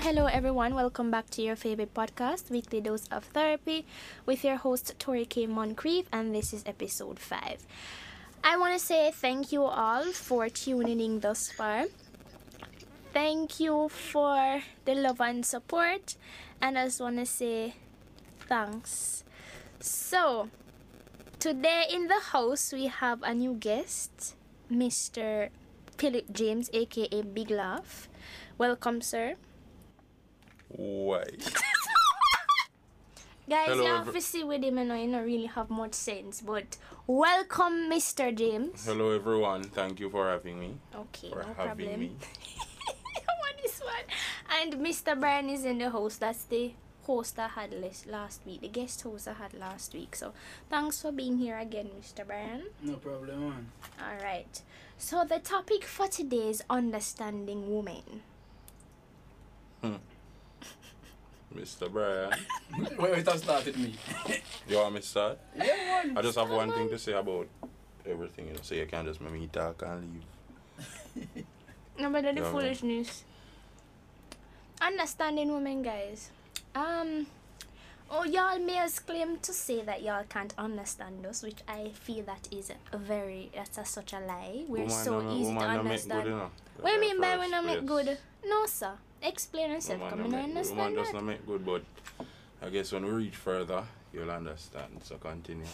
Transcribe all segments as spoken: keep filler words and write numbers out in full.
hello everyone. Welcome back to your favorite podcast, Weekly Dose of Therapy, with your host Tori K. Moncrief, and this is episode five. I want to say thank you all for tuning in thus far. Thank you for the love and support, and I just want to say thanks. So, today in the house we have a new guest, Mister Philip James, aka Big Laugh. Welcome, sir. Why? Guys, Hello, you have every- to see with him, you know, you don't really have much sense, but welcome, Mister James. Hello everyone, thank you for having me. Okay, for no having problem. me. What is one? And Mister Brian is in the house. That's the host I had last last week, the guest host I had last week. So thanks for being here again, Mister Brian. No problem, man. All right. So the topic for today is understanding women. Mister Brian. Wait, wait, I started me. You want me to start? Yeah, man. I just have one thing to say about everything, you know, so you can't just make me talk and leave. No matter the Yeah, man. foolishness. Understanding women, guys. Um, oh, y'all males claim to say that y'all can't understand us, which I feel that is a very that's a, such a lie. We're Woman so no- easy to woman no make understand. Good, you know. What do you That's mean the by we first not make place. good? No, sir. Explain yourself. Woman Come no on, I make good. understand Woman does that. not make good, but I guess when we reach further, you'll understand. So continue.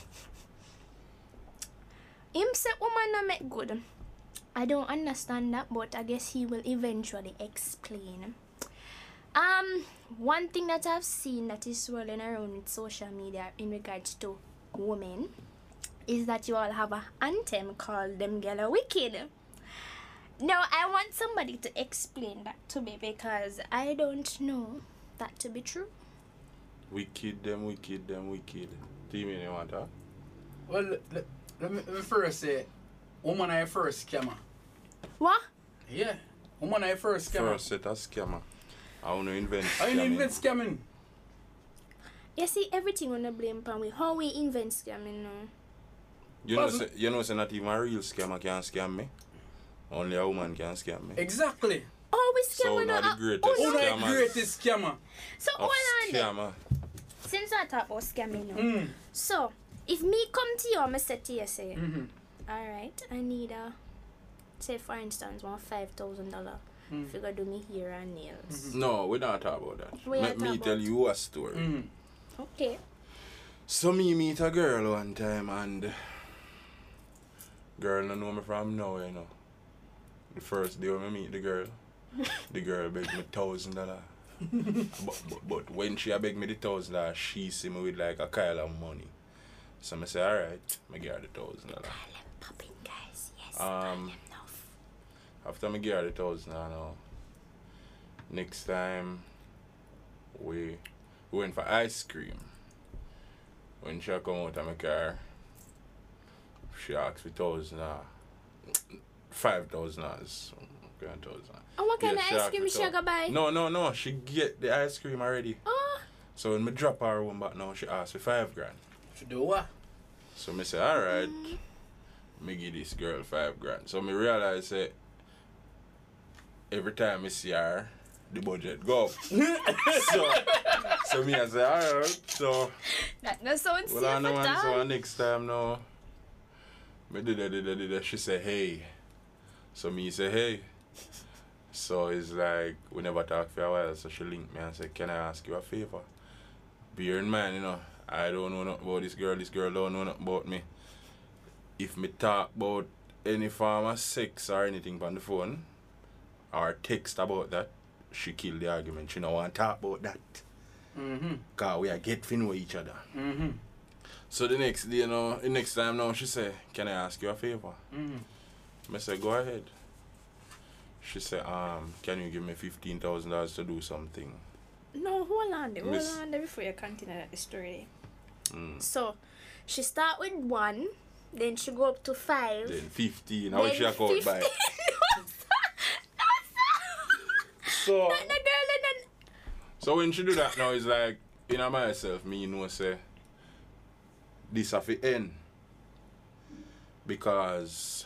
Him say woman not make good. I don't understand that, but I guess he will eventually explain. Um, one thing that I've seen that is swirling around with social media in regards to women is that you all have a anthem called "Them Gyal Are Wicked." Now, I want somebody to explain that to me because I don't know that to be true. Wicked, them wicked, them wicked. Do you mean you want that? Well, let, let, let, me, let me first say, woman I first scammer. What? Yeah, woman I first scammer. First set a scammer. I want to invent I ain't scamming. invent scamming. You see, everything on the blame upon we. How we invent scamming now? You know, Wasn't- say, you know, say not even a real scammer can scam me. Only a woman can scam me. Exactly. Oh, we So scamming now now. the greatest Oh, Who no. the Scammers. greatest scammer? So, Of hold on then. scammer. Since I talk about scamming now. Mm. So, if me come to you, I'm going to say to you, say, Mm-hmm. alright, I need a, say for instance, one five thousand dollars Mm. if you go do me hair and nails. No, we don't talk about that. We Let not me talk tell about- you a story. Mm. Okay. So me meet a girl one time and girl no know me from now, you know. The first day when I meet the girl, the girl begged me thousand dollar. But, but, but when she a beg me the thousand dollar, she see me with like a Kyle of money. So I say, alright, I give her the thousand dollar. Popping, guys. Yes. Um, Enough. After I give her the thousand dollar now, next time we, we went for ice cream. When she come out of my car, she asked for thousand dollars. Five thousand dollars. Okay, thousand. And what kind Yeah, of she ice asked cream for she thou- go buy? No, no, no. She get the ice cream already. Oh, So when me drop her one back now, she asked for five grand. To do what? So me say, alright, me give this girl five grand. So me realize that every time I see her, the budget go up. so, so me I say, alright, so that no sounds well I safe know at one, so all. next time now, me did that, did that, did that. She say, hey. So me say, hey. So it's like, we never talk for a while, so she link me and say, can I ask you a favor? Bear in mind, you know, I don't know nothing about this girl, this girl don't know nothing about me. If me talk about any form of sex or anything on the phone, or text about that, she kill the argument. She don't want to talk about that. Mm-hmm. Because we are get to know each other. Mm-hmm. So the next day, you know, the next time now, she say, can I ask you a favor? Mm-hmm. I say, go ahead. She say, um, can you give me fifteen thousand dollars to do something? No, hold on there. Hold Miss- on there before you continue that story. Mm. So, she start with one, then she go up to five. Then fifteen, how then she account by? fifteen. No, sir. No, sir. So, Not the girl and then... so when she do that now, it's like, you know myself, me know say, this have to end. Because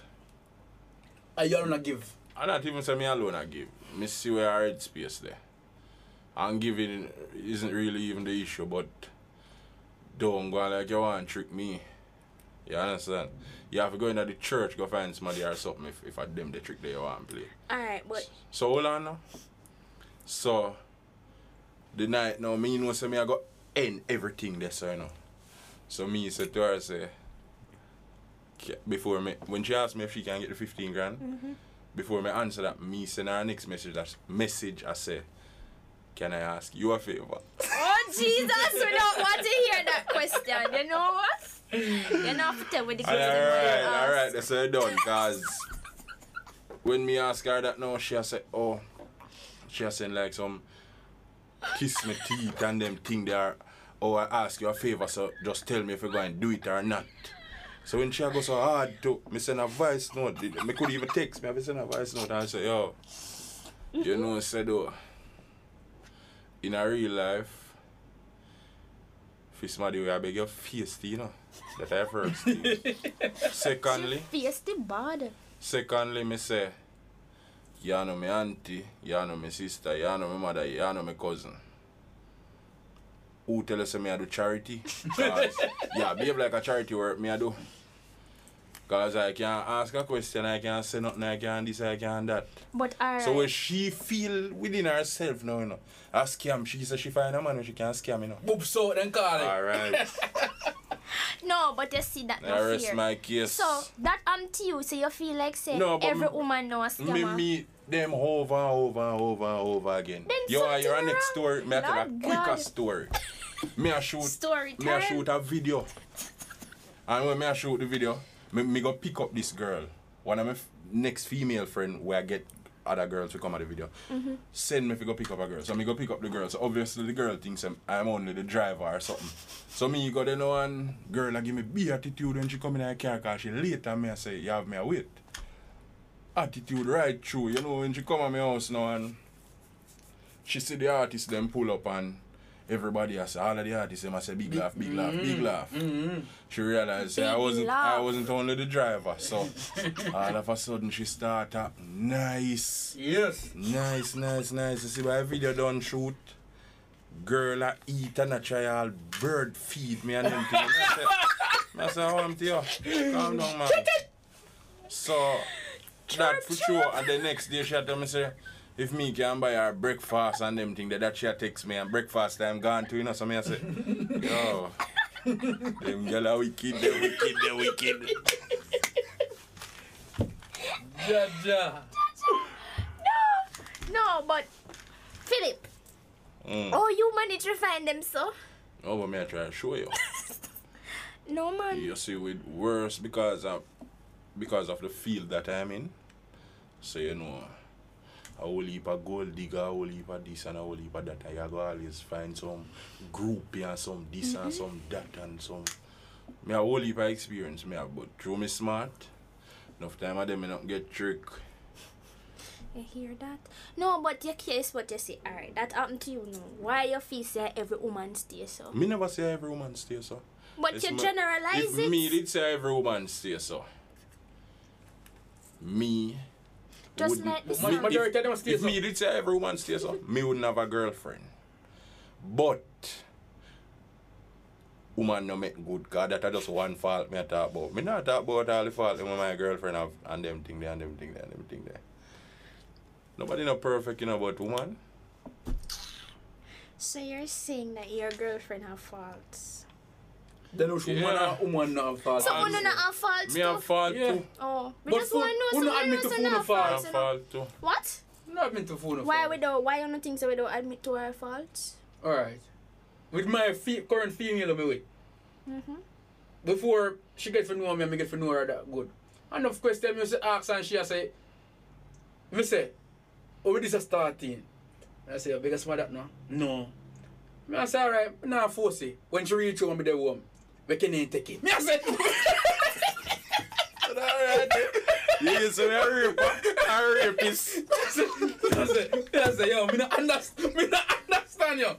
I y'all not give. I not even say me alone I give. Me see where I head space there. And giving isn't really even the issue, but don't go like you want to trick me. You understand? You have to go into the church, go find somebody or something if, if I them the trick that you want to play. Alright, but So hold on now. So the night now, me know say me I got end everything there, so you know. So me said to her say "K- before me when she asked me if she can get the fifteen grand, mm-hmm. before me answer that, me send her next message that message I say, can I ask you a favor? Oh Jesus, we don't want to hear that question. You know what? You know have to tell with the question. Alright, alright, that's how done, cause when me ask her that now, she said, oh, she said like some kiss me teeth and them thing there. Oh, I ask you a favor, so just tell me if you're going to do it or not. So when she go so hard to me send a voice note, me could even text me, I send a voice note and I say, yo, you know, said though, in a real life, if somebody will beg your face, you know. That I first thing. Secondly, Face the bad. secondly, me say, you know my auntie, you know my sister, you know my mother, you know my cousin. Who tell us me I do charity? Cause, yeah, behave like a charity work me I do. Cause I can ask a question, I can say nothing, I can this, I can that. But alright. So when she feel within herself now, you know, a scam, she says she find a man when she can scam, you know. Boop so then call it. Alright. No, but you see that I no rest fear. my case. So that um to you, so you feel like say No, but every me- woman knows Me scammer. meet them over and over and over and over again. Then Yo, something you're a next wrong. story. Me I tell a Lord quicker God. story. Me I shoot. Story Me I time. shoot a video. And when me I shoot the video, me, me go pick up this girl. One of my f- next female friend where I get other girls to come at the video. Mm-hmm. Send me to go pick up a girl. So me go pick up the girl. So obviously the girl thinks I'm, I'm only the driver or something. So me go there now and girl I give me big attitude when she come in her car because she late and me I say, you have me a wait. Attitude right through. You know when she come at my house now and she see the artist them pull up and everybody I say, all of the artists them I say big laugh, big laugh, big laugh. Mm-hmm. She realized say, I Big wasn't laugh. I wasn't only the driver. So all of a sudden she start up nice. Yes. Nice, nice, nice. You see my video done shoot. Girl I eat and I try all bird feed me and them things. I say, I say, how am to you? Calm down, man. So that for sure. And the next day she tell me say, if me can buy her breakfast and them thing that that she text me and breakfast time gone to, you know, so me I say, yo, them girl are wicked, they wicked, they wicked. Ja, ja. No, but Philip, Mm. oh you managed to find them so? Oh, but me I try to show you. No man. You see, with worse because of because of the field that I'm in. So you know, a whole heap of gold digger, a whole heap of this and a whole heap of that. I go always find some group and some this and some that and some. Me a whole heap of experience, me have, but through me smart, enough time of them me not get trick. You hear that? No, but your case what you say. Alright, that happened to you now. Why you feel say every woman stay so? Me never say every woman stay so. But It's you my- generalize If it. me did say every woman stay so, me Just wouldn't- like the Ma- song. majority of them stay If so. me did say every woman stay so, me wouldn't have a girlfriend. But woman no make good, cause that just one fault me I talk about. Me not talk about all the fault when my girlfriend have and them thing there and them thing there and them thing there. Nobody no perfect, you know, but woman. So you're saying that your girlfriend have faults? Then which woman Yeah. or woman not fault? So I'm you not have faults Me too? have fault Yeah. too. Oh, we But just for- want to know who so not we admit know to so full no of fault? I faults, have you know. fault too. What? Not meant to phone. Why we don't? Why you don't think so we don't admit to our faults? Alright. With my fe- current female I'm with, Mm-hmm. before she get to know me, I get to know her that good. And of course, tell me, say, ask and she say, me say, oh, this a starting. I say, biggest mother that no? No. Me I say, alright, now force it. When she reach home, me the home. We can ain't take it. Me I say, Alright. You say a rape, a rapist. I say, I say, I say, yo, me not understand, me not understand you.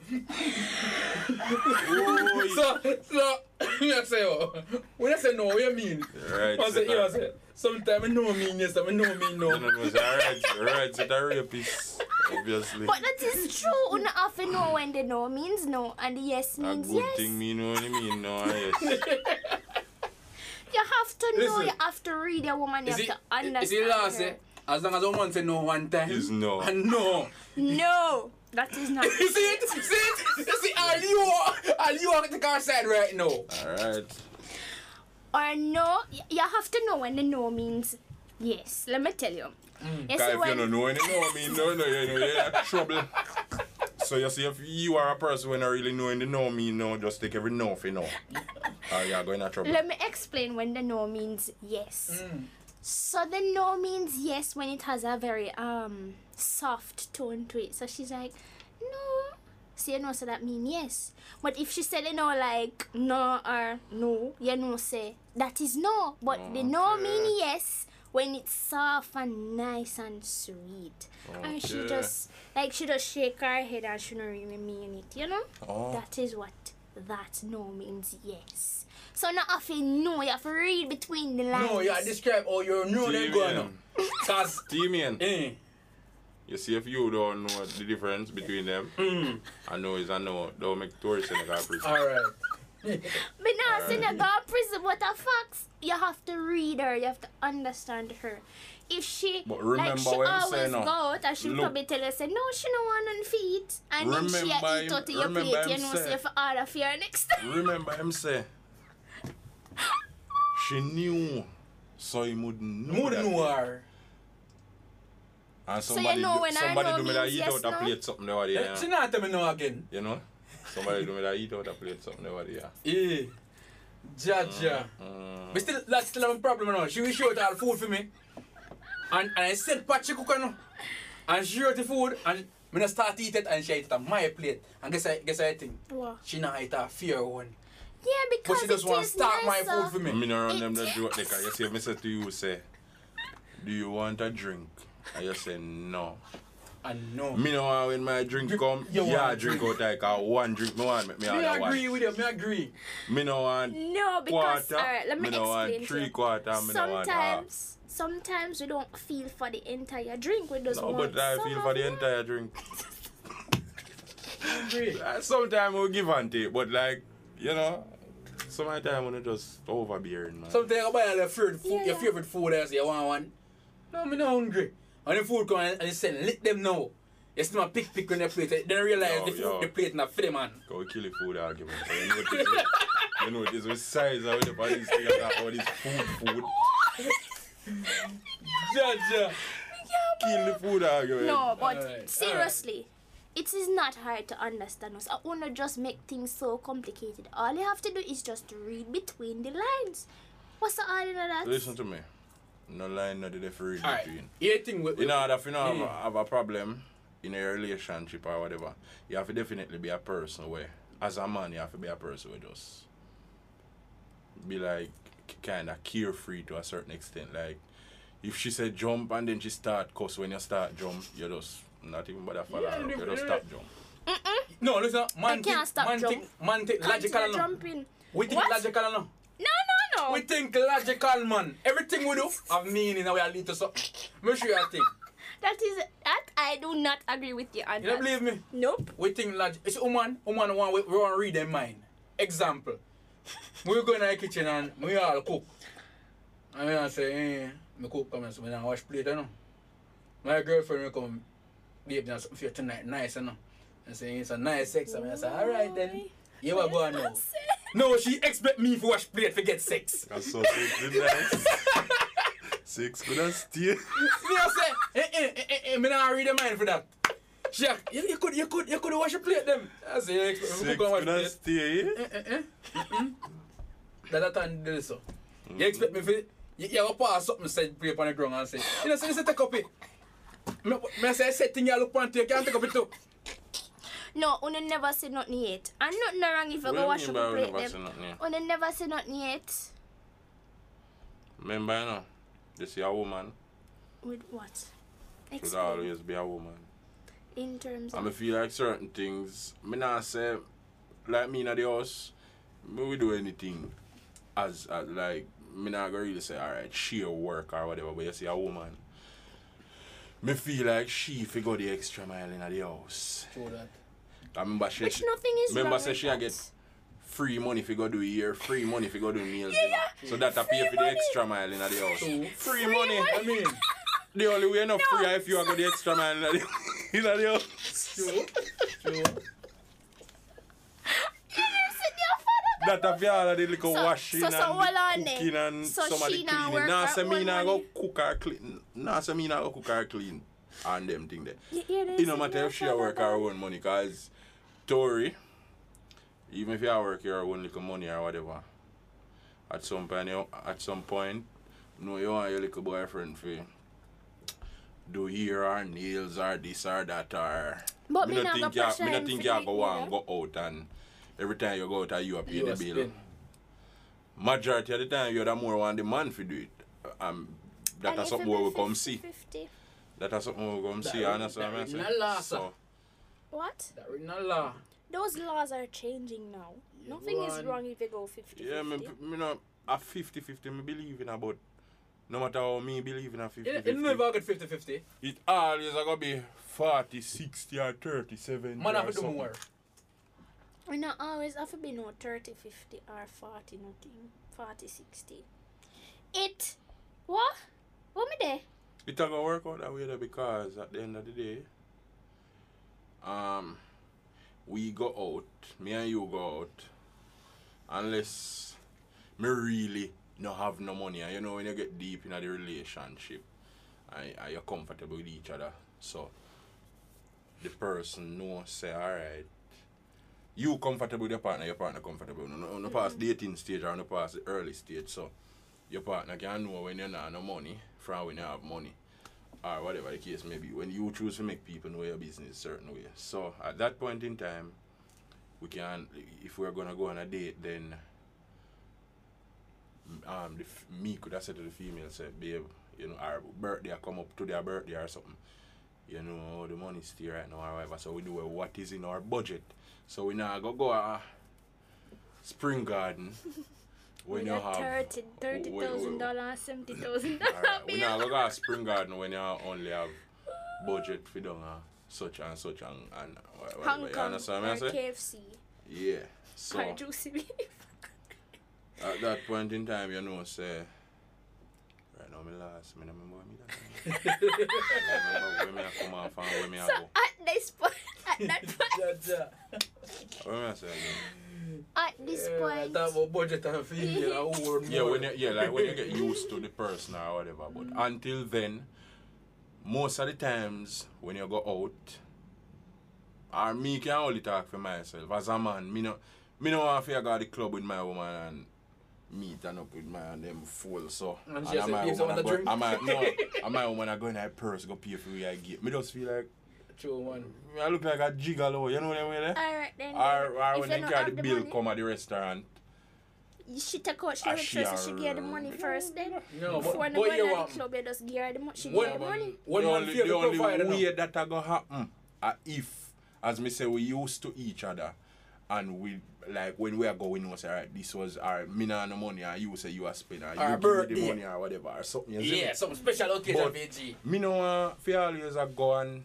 Ooh, So, so, me I say, oh, when I say no, what you mean? Right. I say, yeah, I say, sometimes I know me, yes, I know me, No, no. no, no, it's alright, alright, it's a rapist. Obviously. But that is true. You don't have to know when the no means no and the yes A means good yes. thing me know what I mean no and yes. You have to know, Listen. you have to read a woman, you Is have it, to understand is it last, her. eh? As long as a woman say no one time. Is no. And no. No, that is not. You see it? See it? You see, all you are, all you are at the car side right now. Alright. Or no, y- you have to know when the no means yes. Let me tell you. Mm. You Cause see if when you don't know any no, I mean no, no, you know, you're in trouble. So you see, if you are a person when I really know in the no mean no, just take every no for no. Or you're going to trouble. let me explain when the no means yes. Mm. So the no means yes when it has a very um soft tone to it. So she's like, no. So you know, so that mean yes. But if she said you know like no or no, you know say that is no. But the no Okay. mean yes when it's soft and nice and sweet. And she Okay. just like she just shake her head and she don't really mean it, you know? Oh. That is what that no means yes. So not have to know, you have to read between the lines. No, yeah, describe how you know them going on. Cause, T-Man, eh, you see if you don't know the difference between them, mm, I know is I know, don't make tourists in the car prison. alright. But now, saying you go to prison, but a facts, you have to read her, you have to understand her. If she, But like, remember she what I'm always saying go now. out and she'll Look. probably tell you, say, no, she don't want none feet. And then she Remember a eat him- out of your remember plate, you him know, say- say, for order for your next time. Remember him say, she knew, so he would know More that. than noir. And So you somebody, know do, when I somebody know do me that means eat yes, out a no? plate something over there. She Yeah. not tell me no again. You know? Somebody do me that eat out a plate something over there. Eh, Jaja. Mm. But still, that's still have a problem now. She will show out all food for me. And, and I said, Pat, she cook her now. And she wrote the food, and I not start eat it, and she ate it on my plate. And guess I, guess I think, What? she not eat her fear one. Yeah, But because she just it want to is start my nicer. food for me. Me no run It- them the joke because you see if me say to you say, do you want a drink? And you say no. And no. Me no want when my drink Drink- come, you yeah, want drink drink. out like a one drink, me want make me Me order one. agree with you, me agree. Me no want No, because, quarter, alright, let me, me no want explain to three you. quarter, me no want half. Sometimes, sometimes we don't feel for the entire drink. We just No, want but I some feel of for the it. entire drink. Agree. Uh, Sometimes we'll give and take, but like, you know, some of the time when you just overbearing, man. Sometimes you buy your favorite food, Yeah, your yeah. favorite food and say you want one. No, me not hungry. And the food come and you say, let them know. You see my pick pick on the plate. Then realize Yo, the food, yo. the plate not for the man. Go kill the food argument. So you know what it is? You know what it is with size and with all these things, all this food, food. Jaja. Kill the food argument. No, but Alright, seriously, it is not hard to understand us. I wanna just make things so complicated. All you have to do is just read between the lines. What's the all in that? Listen to me. No line, no difference Alright. between. Here thing with In order for you not have, Mm. a- have a problem in a relationship or whatever, you have to definitely be a person where, as a man, you have to be a person where just be like kind of carefree to a certain extent. Like, if she said jump and then she start cuss when you start jump, you just not even bother follow Yeah, her up. You yeah. just stop jump. No, listen, man I can't think, stop man jump. think, man think logical Continue no. jumping. We think What? logical no. No, no, no. We think logical, man. Everything we do have meaning and we are lead to something. Make sure you think. That is that I do not agree with you on You don't that. believe me? Nope. We think logic. It's woman, woman want we, we want to read their mind. Example. We go in the kitchen and we all cook. And we all say, eh, me cook come and so me not wash plate, you know. My girlfriend will come, babe, there's something for you tonight, nice, you know. And say, it's a nice sex. And I say, alright then. You are going now. No, she expect me to wash plate to get sex. That's so six nice. Six could have stay. Me I say, eh, eh, eh, eh, eh, me not read the mind for that. She, a- you, you could, you could, you could wash your plate them. I say, you expect me to Six go and wash could have plate. stay. Eh, eh, eh. Mm-mm. That that time do so. You expect me to, you, you go pass something said play on the ground and say, you know, say, say take up it. Me, me say, set thing you look on to, you can't take up it too. No, una never say nothing yet. And nothing wrong if you What go do wash you up mean a by plate never say them. nothing yet? Una never say nothing yet. Remember, you know, you see a woman With what? should Explain. always be a woman. In terms And I of feel like certain things, me not say, like me in the house, me we do anything as, as like, me not gonna really say, alright, she a work or whatever, but you see a woman, me feel like she fi go the extra mile in the house. True that. I remember she, Which nothing is remember wrong say with she that. get free money if you go do year, free money if you go do meals. Yeah, you know. yeah. So that I pay Free for the money. extra mile in the house. True. Free, Free money. money. I mean, The only way enough No. free if you are go the extra mile in the, in the house. true. True. That a fi all of the little So- washing so- so and hold on the then. cooking and So some of the she nah cleaning. work Nah, her say me own nah go money? cook or clean. Nah, say me nah go cook or clean and them thing there. You hear this? It no matter if she a work her own money, cause Tori, even if you a work your own little money or whatever, at some point, you, at some point, you know you want your little boyfriend for do hair or nails or this or that or. But me no not think go you, pressure me no him think for you it go on neither. go out and every time you go out you a pay You the a bill. spin. Majority of the time you're the more want the man for do it. Um, that And is if something it we be will come fifty see. fifty. That is something we will come That see. written- And that's what that I'm written saying. in law, So, sir. What? That written in law. Those laws are changing now. Nothing is one. wrong if you go fifty fifty. yeah, me, me know, a fifty fifty me believe in about. No matter how me believe in a fifty It, fifty. it never get fifty fifty. It always going to be forty, sixty or thirty, seventy Man or have to do something. more. We not always have to be no thirty fifty or forty nothing. forty sixty. It. What? What me there? It a go work out that way there because at the end of the day, um, we go out, me and you go out, unless me really no have no money. And you know when you get deep in the relationship, and, and you're comfortable with each other, so the person know say alright. You comfortable with your partner, your partner comfortable. No, no, no past dating stage or no past the early stage, so your partner can know when you not have no money from when you have money. Or whatever the case may be. When you choose to make people know your business a certain way. So at that point in time, we can, if we're gonna go on a date, then um, the, f- me could have said to the female, say, babe, you know, our birthday come up to their birthday or something. You know, the money stay right now or whatever. So we do a what is in our budget. So we now go go a spring garden when We you got have thirty thirty thousand dollars, seventy thousand dollars. Alright, we now go to a spring garden when you only have budget for doing uh, such and such and, and wha- whatever. Hong You Kong understand what or I say? K F C Yeah. So or Juicy Beef. at that point in time, you know, say, right now, me last, me don't remember me that time. I remember where me a come off and where me a So go. at this point, at that point, Ja, ja. What me I say again? at this Yeah, I point, thought about budget and female and who Yeah, when you, yeah, like when you get used to the person or whatever. But until then, most of the times when you go out, or me can only talk for myself. As a man, me no, me no want to go to the club with my woman and meet and up with my and them full. So And and she I say, my "Give someone woman a go, drink." I my no, I my woman I go in her purse go pay for what I get. Me just feel like True one. I look like a gigolo. You know what I mean? Eh? alright then. Or, then, or if when you they don't carry have the the bill money, come at the restaurant. she take out she Ah, make she sure so she are- get the money first then. No, but, Before but they go you in the want club, you just give her the money. She What- get the money. one the man only, favorite the only provider way now. that that go happen uh, if, as me say, we used to each other and we like when we are going, we say, alright, this was our me nah no money and you say you are spending or Our you give me the birthday. money or whatever or something. You see Yeah, me? some special occasion But- V G. Me no want for always a go and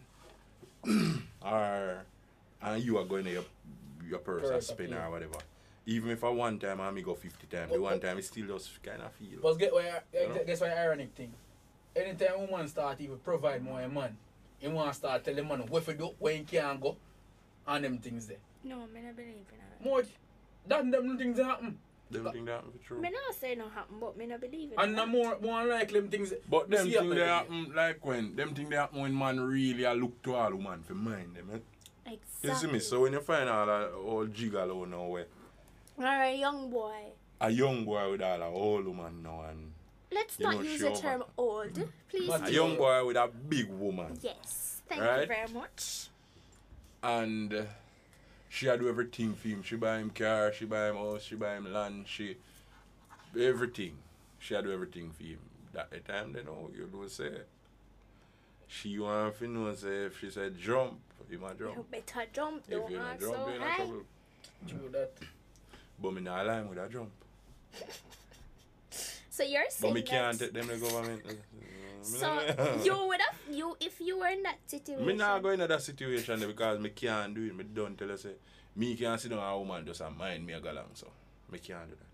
or and you are going to your, your purse and Purse, spend yeah. or whatever. Even if I one time I me go fifty times, the But- one time it still just kind of feel. But get why You know? guess why ironic thing. Anytime woman start even provide more a man, he want to start tell the man where to do, where he can go, and them things there. No, me not believe in that. More that them things happen. Them think that be true. Me not say no happen, but me not believe in And that. the more more likely them things. But them see thing happen they every happen like when them thing they happen when man really a look to all woman for mind them. Eh? Exactly. You see me? So when you find all that old gigolo now where Alright, young boy. a young boy with all a old woman now and Let's You not know, use she the over. term old, please. But- a young boy with a big woman Yes, thank you Right? very much. and uh, she a do everything for him. She buy him car, she buy him house, she buy him land, she everything. She a do everything for him. That the time they know you do say she want to know say if she said jump, he might You jump. better jump, If don't you not act jump, so you not high. trouble. True that. But me not lie with a jump. So you're But saying me can't that take them the government. So you would have you if you were in that situation. Me not going in that situation because me can't do it. Me don't tell her say me can't sit down a woman just a mind me a go along so. Me can't do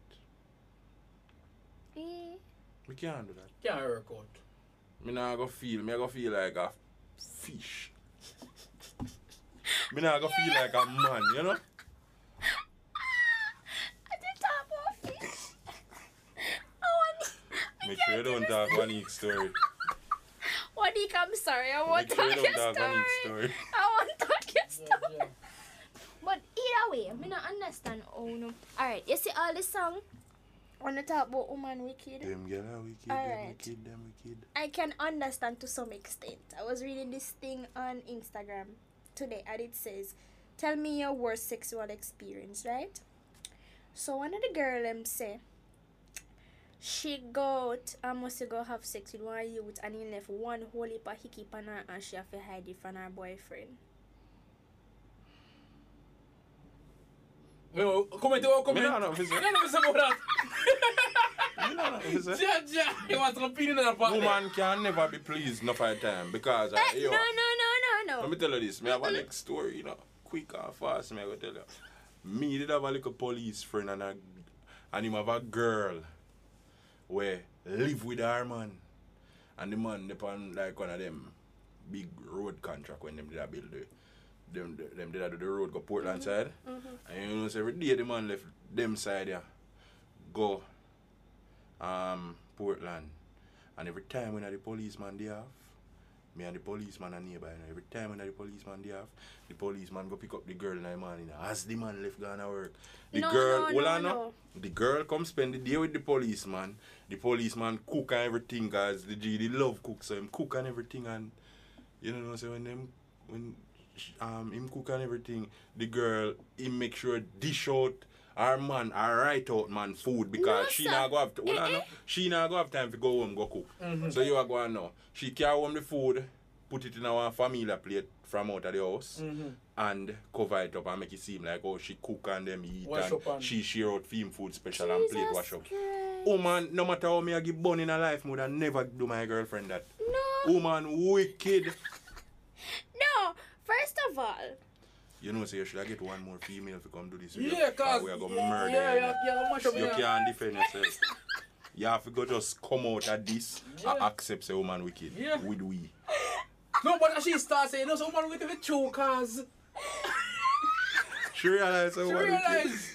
that. Eh. Me can't do that. Can't work out. Me not go feel me I go feel like a fish. Me not go feel like a man, you know? I did talk about fish. I want Make sure you don't talk one each story. Wanik, I'm sorry. I want Make to sure you talk don't your talk one story. each story. I want to talk your Yeah, story. yeah. But either way, I don't understand. Oh no. Alright, you see all the song? I want to talk about woman wicked. Them girl are wicked, Alright. them wicked, them wicked. I can understand to some extent. I was reading this thing on Instagram today and it says, tell me your worst sexual experience, right? So one of the girl them say she go out and must go have sex with one youth and he left one whole heap of hickey on her and she have to hide it from her boyfriend. No, comment or comment. Me not know if it's I don't know what's about that. Me not know if it's a- Yeah, yeah. You want some opinion on that part? Woman can never be pleased enough at a time because uh, Eh, yo, no, no, no, no, let no. me tell you this. Me have a next story, you know. Quick and fast, me I go tell you. Me did have a little police friend and a, and him have a girl where live with her man. And the man depend like one of them big road contract when them did a build the them them did a do the road go Portland side. And you know so every day the man left them side yeah. Go um Portland. And every time when the policeman they off, me and the policeman are nearby. And every time when the policeman they off, the policeman go pick up the girl in the morning. As the man left gone to work. The No, girl, no, hold no, on now. no. The girl come spend the day with the policeman. The policeman cook and everything cause the G they love cook so him cook and everything and you know so when them when um him cook and everything, the girl him make sure dish out her man, her right out man food because No, she sir. not go have to, hold on Eh, now. eh. She not go have time to go home go cook. Mhm. So you are going now. She carry home the food, put it in our family plate from out of the house Mhm. and cover it up and make it seem like oh she cook and them eat Wash and up and- she share out film food special and plate Jesus wash up. Christ. Woman, no matter how me I give bun in her life, I would never do my girlfriend that. No, Woman wicked. no. First of all, You know, so you should I get one more female to come do this. Yeah, cause we are going to yeah, murder yeah, you. yeah, yeah, mash up You yeah. can't defend yourself. You have to go just come out of this Yeah. and accept a woman wicked. Yeah. With we. No, but she starts saying, no, someone with the true cause She realize a she woman wicked. realize.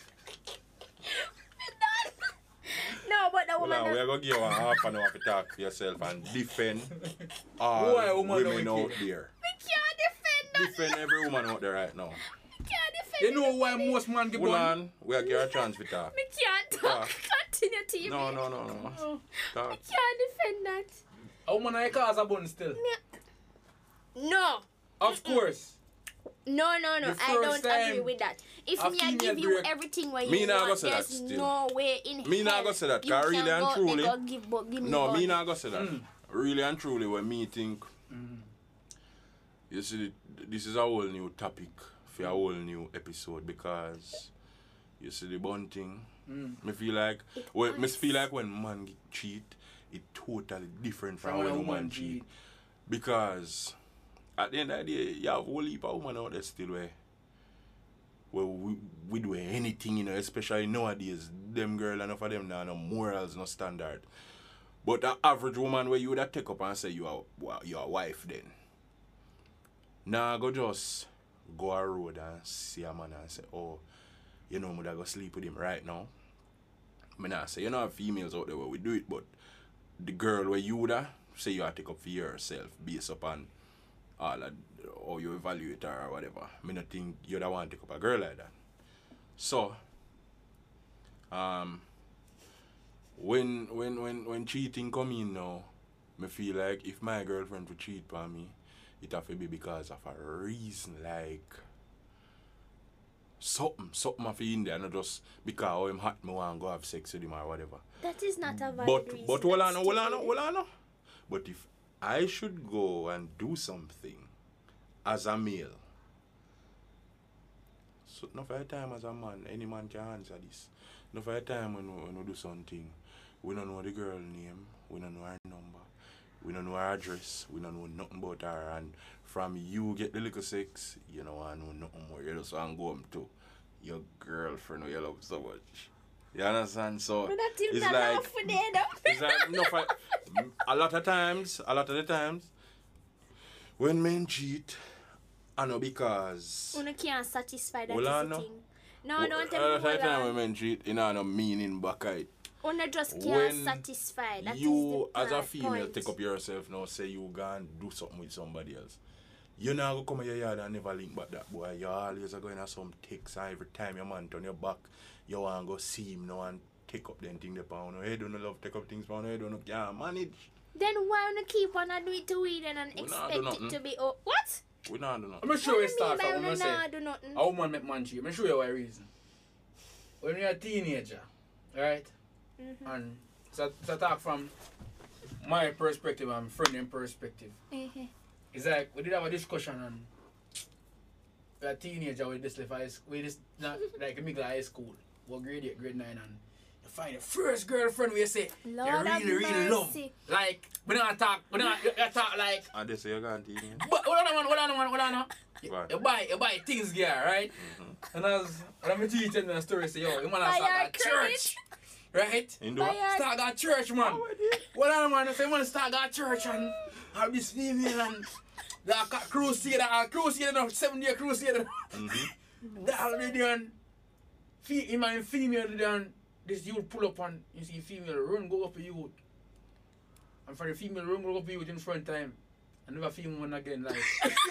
no, but the Hold woman. on, we are going to give you a half an hour to talk for yourself and defend all Why a woman women wicked? out there. We can't defend that. Defend every woman out there right now. We can't defend You know why most man get Hold born? on, we are give her a chance to talk. We can't talk. Continue to you. No, no, no, no. Talk. We can't defend that. A woman I cause a bun still. No. Of course. No, no, no. The I don't first agree time with that. If a me I female give you break- everything what you Me nah go want, say that there's still. no way in Me nah hell go say that, you cause can really and go out truly- there go give, bu- give me No, bun. me not go say that. Mm. Really and truly, when me think, Mm. you see, the- this is a whole new topic for a whole new episode because you see the bun thing. Mm. Me feel like, It well, me was. feel like when man get cheat, it totally different from, From when when a woman woman cheat. cheat. Because at the end of the day, you have a whole heap of women out there still where, where we, we do anything, you know, especially nowadays. Them girl, enough of them now, no morals, no standard. But the average woman where you would have take up and say you are well, your wife then. Now go just go a road and see a man and say, oh, you know, I'm go sleep with him right now. I mean, I say, you know, females out there where we do it, but the girl where you would have say you have to take up for yourself based upon all that, or you evaluate her or whatever. I mean, I think you don't want to take up a girl like that. So, um, when when when when cheating come in now, me feel like if my girlfriend would cheat on me, it have to be because of a reason, like something, something of in there, not just because oh, I'm hot, me want to go have sex with him or whatever. That is not a valid But reason. but hold on, That's hold on, stupid. hold on. But if I should go and do something as a male, so not for a time as a man, any man can answer this. Not for a time when we, when we do something, we don't know the girl name, we don't know her number, we don't know her address, we don't know nothing about her, and from you get the little sex, you know, I know nothing more. You just want to go home to your girlfriend who you love so much. You understand? So But that it's not like, enough for the end up. it's like no, fi- a lot of times, a lot of the times, when men cheat, I know because. Una can't satisfy that Well, I is the know. thing. No, Well, don't a tell lot me of the hold time when on. men cheat, you know, no meaning back it. Una just can't When satisfy. That you, is the as a point. female, take up yourself now, say you go and do something with somebody else. You not go come in your yard and never link back that boy. You always are going to some text, and every time your man turn your back, you want to go see him now and take up them things upon your head. Don't love take up things upon your head. Don't can't manage. Then why not keep on and do it to weed and We not expect do it nothing. to be oh what? We not do nothing. I'm gonna show you a What start do you from. mean I'm by gonna una say nah do nothing? a woman make man cheat. I'm gonna show you why reason. When you're a teenager, right? Mm-hmm. And so, so talk from my perspective and friend perspective. Mhm. It's like we did have a discussion on a teenager with this high school, with this not like a middle high school, or grade eight, grade nine, and you find the first girlfriend where you say Lord you have really, really love. mercy. Like we don't talk, we don't you talk like. And they say you're going to eat it. But hold on, man, hold on, man, hold on. You, Right. you buy, you buy things, girl, right? Mm-hmm. And as when I'm teaching the story, say yo, you man Buy start your at church, right? In the Buy what? your- Start at church, man. Hold on, man. I say man start at church and have this female and the crusade, a crusade, no seven day crusade. Mm-hmm. That already done. Fe- in my female done. This youth pull up and you see female run go up a youth. And for the female run go up a youth in front time. And never female one again like.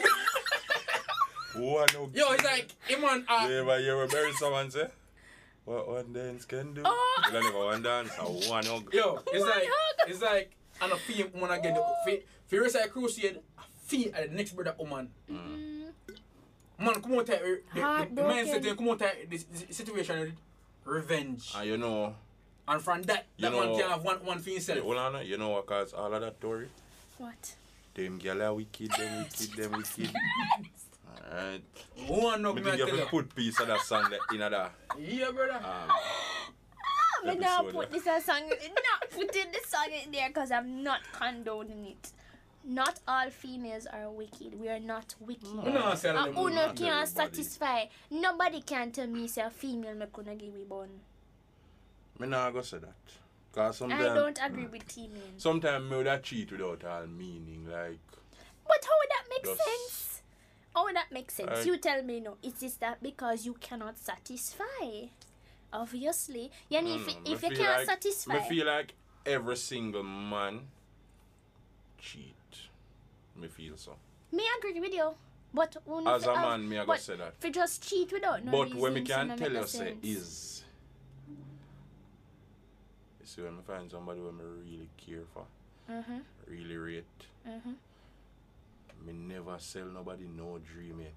Oh, I know. Yo, it's like, him on, uh, You ever hear what Barry someone say? What one dance can do? Oh. You don't never one dance or one hug. yo, it's Oh my like, God. it's like, and a female one again. Oh. For for the crusade, a female at the next brother woman. Mm. Man, come out here, the, the, the Heartbroken. mindset, then come out here, this, this situation, with revenge. And you know, And from that, You that man know- can have one, one for himself. hold on, you know what cause all of that story? What? Them gyal are wicked, them wicked, them wicked. Alright. One knock Me me think and you tell have to you. put piece of that song that in that Yeah, brother. um, Me not episode, put yeah. this a song not putting the song in there because I'm not condoning it. Not all females are wicked. We are not wicked. We not say And them who women. no not can everybody. satisfy. Nobody can tell me say a female me couldn't give me bun. me not go say that. Cause I sometimes don't agree with females. sometimes me would have cheat without all meaning. Like But how would that make Just- sense? How would that make sense? I- You tell me no. It is that because you cannot satisfy. Obviously. Yani if, mm, if me you feel can't like, satisfy. me feel like every single man cheat. Me feel so. Me agree with you. But only As for a have- man, me I go but say that. If you just cheat without no But reason, when me so can no tell make you no say sense. is, you see when me find somebody who me really care for, Mhm. really rate, Mhm. me never sell nobody no dream yet.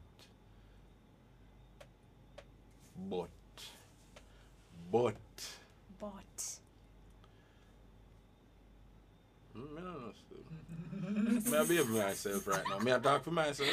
But, but, But mm, me don't know. still. Me I behave myself right now. Me I talk for myself.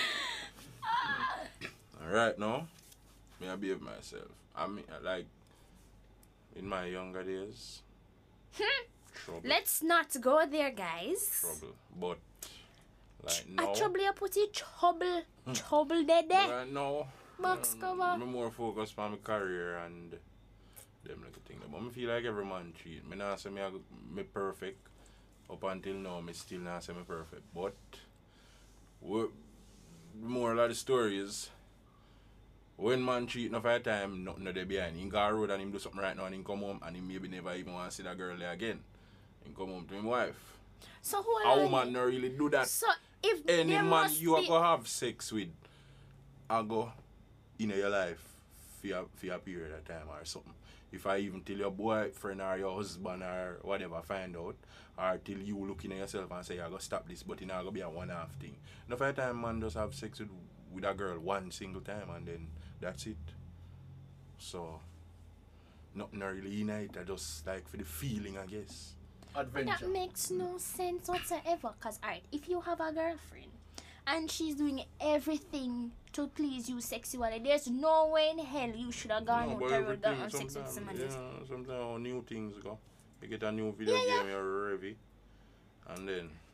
Right now, me I behave myself. I mean, like, in my younger days, trouble, let's not go there, guys. trouble. But, like A now, trouble you put it trouble. Trouble there there. right now, Box um, cover. I'm more focused on my career and them little things. But I feel like every man cheat. Me not say me, I go- me perfect. Up until now, me still not say me perfect. But, what, the moral of the story is, when man cheat enough of time, nothing no dey behind. He go on road and him do something right now and he come home and he maybe never even want to see that girl there again. He come home to him wife. So hold A on. woman no really do that. So if Any there man must you be, are gonna have sex with, I go in your life for a, for a period of time or something. If I even tell your boyfriend or your husband or whatever find out, or till you looking at yourself and say, I go stop this, but it's not gonna be a one-off thing. Enough of the time man just have sex with, with a girl one single time and then that's it. So, nothing really in it, I just like for the feeling, I guess. Adventure. that makes no sense whatsoever. Cause alright, if you have a girlfriend and she's doing everything to please you sexually, there's no way in hell you should have gone No, out but there and everything, done sex with sometimes, somebody. yeah, sometimes how new things go. You get a new video Yeah, yeah. game, you're ready, and then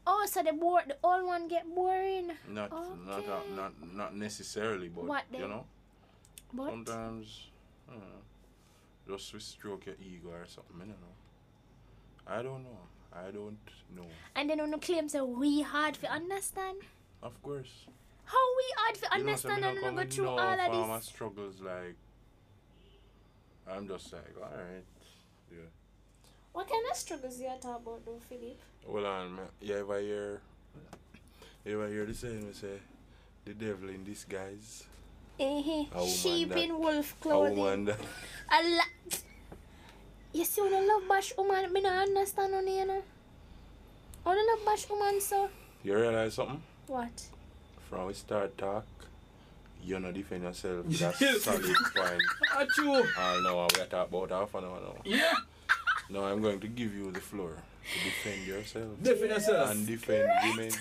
Oh, so the board, the old one get boring. Not not Okay. uh, not not necessarily, but What you then? know, But sometimes I don't know, just to stroke your ego or something. I don't know. I don't know. I don't know. and then when you claim say we hard to understand. Of course. How we hard to You know, so understand me and not you come go with through no all of farmer this? struggles like. I'm just like, all right, yeah. What kind of struggles you talk about though, Philip? Hold on, man. You ever hear? You ever hear the saying? We say, the devil in disguise. Eh, A woman sheep that- in wolf A clothing. woman that. A lot. You see, when I love bash woman, me not understand on you know. When I love bash woman, so You realize something? what? From we start talk, you know defend yourself. That's Yes. solid point. Achoo. I know we are talking about half an hour now. Yeah. Now I'm going to give you the floor to defend yourself Defend yourself. and defend women.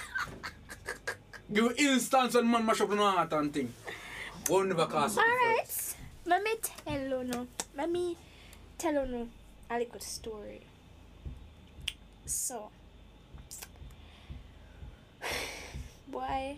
Give instance when man mash up on heart and thing. Won't never cast it Alright. first. Let me tell you no. Let me tell you no a little story. So boy.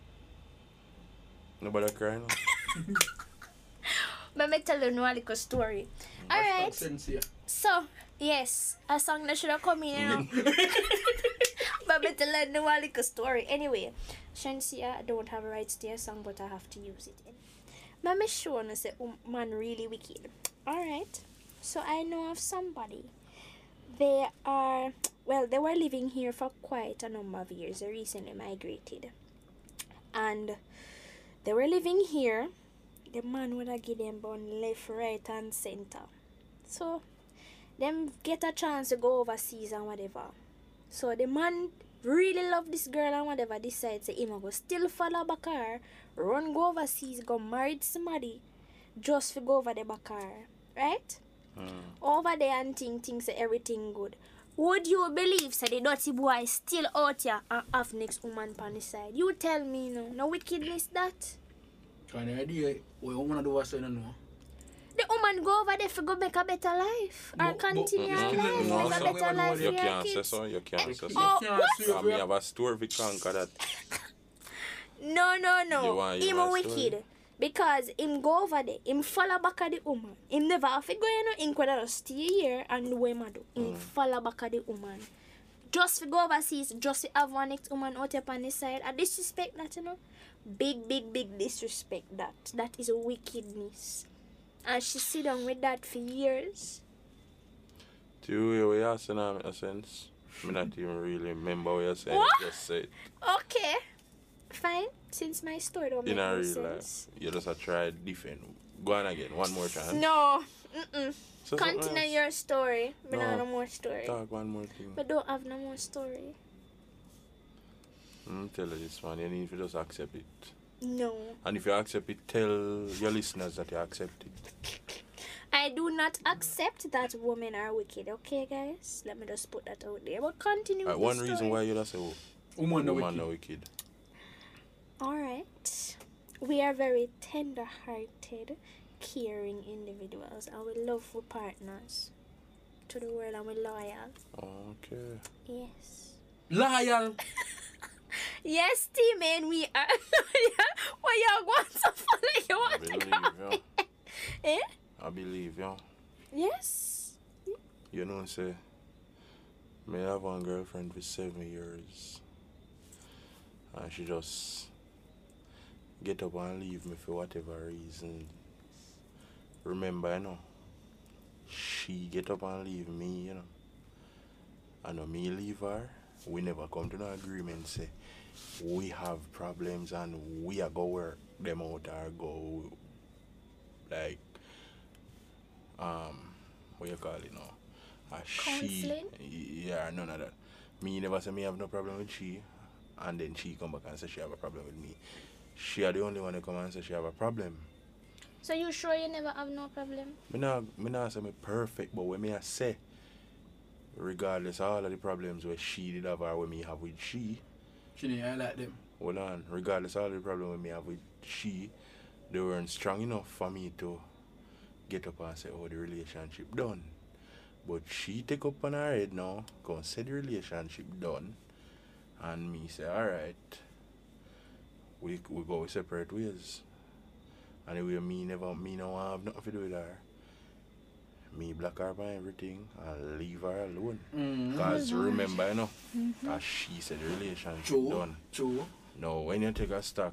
Nobody cry now. Let me tell you no a little story. Alright. Sincere. So, yes, a song that should have come in, you know. But me tell you no a little story. Anyway, Shensia, I don't have rights to your song, but I have to use it. Let me show you say, um, man, really wicked. Alright. So I know of somebody. They are, well, they were living here for quite a number of years. They recently migrated. And they were living here. The man would have give them bun left, right, and center. So, them get a chance to go overseas and whatever. So, the man really love this girl and whatever, decides say him a go still follow back her, run go overseas, go marry somebody, just to go over the back her. Right? Mm. Over there and think, think say everything good. Would you believe say the dirty boy still out here and have next woman on the side? You tell me no. No wickedness that. Kind of idea. What you want to do was say no. no. The woman go over there for go make a better life. Or No, but- continue her no, life, no, live a so better we want life to for You your can't say kids. so, you can't say so. Oh, You can't what? swear I for mean, your- have a story to conquer that. No, no, You no. want- you Him want wicked. story? Because him go over there, him follow back at the woman. Him never have to go, you know, him could have stay here and do what him a do. Him follow back at the woman. Just to go overseas, just to have one next woman out up on the side. I disrespect that, you know. Big, big, big disrespect that. That is a wickedness. And she sit down with that for years. To you, what you're saying now make sense. I not even really remember what you're saying. What? Just say it. Okay. Fine. Since my story don't make In a no real sense. life, you just a try defend. Go on again, one more time. No. Mm-mm. So something Continue else. your story. But No. no. no more story. Talk one more thing. But don't have no more story. I'm tell you this one, you need to just accept it. No. And if you accept it, tell your listeners that you accept it. I do not accept that women are wicked, okay guys? Let me just put that out there. But continue Uh, with one the reason story. why you just say, oh, Woman no woman wicked. no wicked. Alright. We are very tender hearted, caring individuals and we love for partners to the world and we're loyal. Okay. Yes. Loyal. Yes, team man, we are loyal. Why you want to follow you I want to believe go? you. Eh? I believe you. Yes. You know, say, me have one girlfriend for seven years. And she just get up and leave me for whatever reason. Remember, you know, she get up and leave me, you know. And when me leave her, we never come to no agreement, say, we have problems and we are go work them out or go, like, um, what you call it now? A she. Counseling? Yeah, none of that. Me never say me have no problem with she, and then she come back and say she have a problem with me. She are the only one who come and say she have a problem. So you sure you never have no problem? Me not, me not say me perfect, but when me I say, regardless of all of the problems where she did have or when me have with she, She didn't like them. hold on, regardless of all the problems when me have with she, they weren't strong enough for me to get up and say, oh, the relationship done. But she take up on her head now, go and say the relationship done, And me say, alright, we we go separate ways. Anyway, me never, me no want have nothing to do with her. Me block her by everything and leave her alone. Mm. Because remember, you know, as she said, the relationship True. done. True. Now, when you take a stock,